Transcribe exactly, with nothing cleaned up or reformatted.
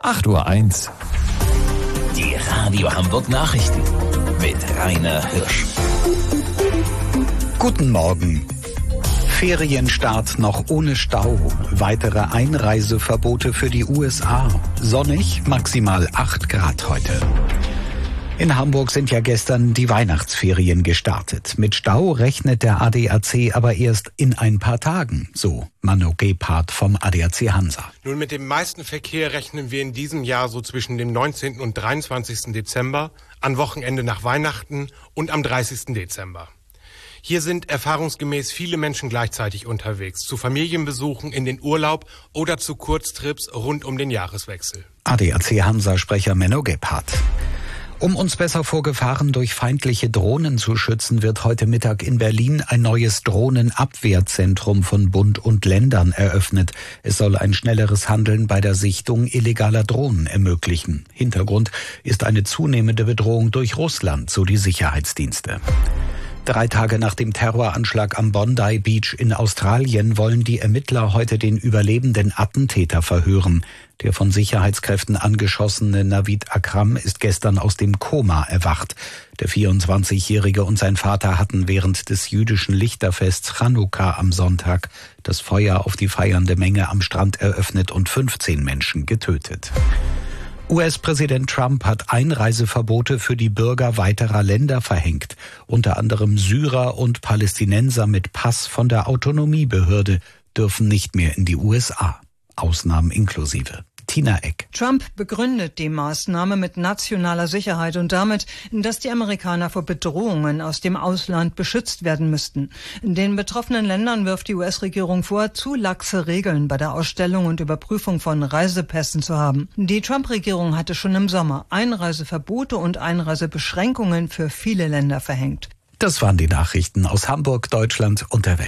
acht Uhr eins. Die Radio Hamburg Nachrichten mit Rainer Hirsch. Guten Morgen. Ferienstart noch ohne Stau. Weitere Einreiseverbote für die U S A. Sonnig, maximal acht Grad heute. In Hamburg sind ja gestern die Weihnachtsferien gestartet. Mit Stau rechnet der A D A C aber erst in ein paar Tagen, so Manu Gebhardt vom A D A C Hansa. Nun, mit dem meisten Verkehr rechnen wir in diesem Jahr so zwischen dem neunzehnten und dreiundzwanzigsten Dezember, an Wochenende nach Weihnachten und am dreißigsten Dezember. Hier sind erfahrungsgemäß viele Menschen gleichzeitig unterwegs, zu Familienbesuchen, in den Urlaub oder zu Kurztrips rund um den Jahreswechsel. A D A C Hansa-Sprecher Menno Gebhardt. Um uns besser vor Gefahren durch feindliche Drohnen zu schützen, wird heute Mittag in Berlin ein neues Drohnenabwehrzentrum von Bund und Ländern eröffnet. Es soll ein schnelleres Handeln bei der Sichtung illegaler Drohnen ermöglichen. Hintergrund ist eine zunehmende Bedrohung durch Russland, so die Sicherheitsdienste. Drei Tage nach dem Terroranschlag am Bondi Beach in Australien wollen die Ermittler heute den überlebenden Attentäter verhören. Der von Sicherheitskräften angeschossene Navid Akram ist gestern aus dem Koma erwacht. Der vierundzwanzigjährige und sein Vater hatten während des jüdischen Lichterfests Chanukka am Sonntag das Feuer auf die feiernde Menge am Strand eröffnet und fünfzehn Menschen getötet. U S-Präsident Trump hat Einreiseverbote für die Bürger weiterer Länder verhängt. Unter anderem Syrer und Palästinenser mit Pass von der Autonomiebehörde dürfen nicht mehr in die U S A. Ausnahmen inklusive. Tina Eck. Trump begründet die Maßnahme mit nationaler Sicherheit und damit, dass die Amerikaner vor Bedrohungen aus dem Ausland beschützt werden müssten. In den betroffenen Ländern wirft die U S-Regierung vor, zu laxe Regeln bei der Ausstellung und Überprüfung von Reisepässen zu haben. Die Trump-Regierung hatte schon im Sommer Einreiseverbote und Einreisebeschränkungen für viele Länder verhängt. Das waren die Nachrichten aus Hamburg, Deutschland und der Welt.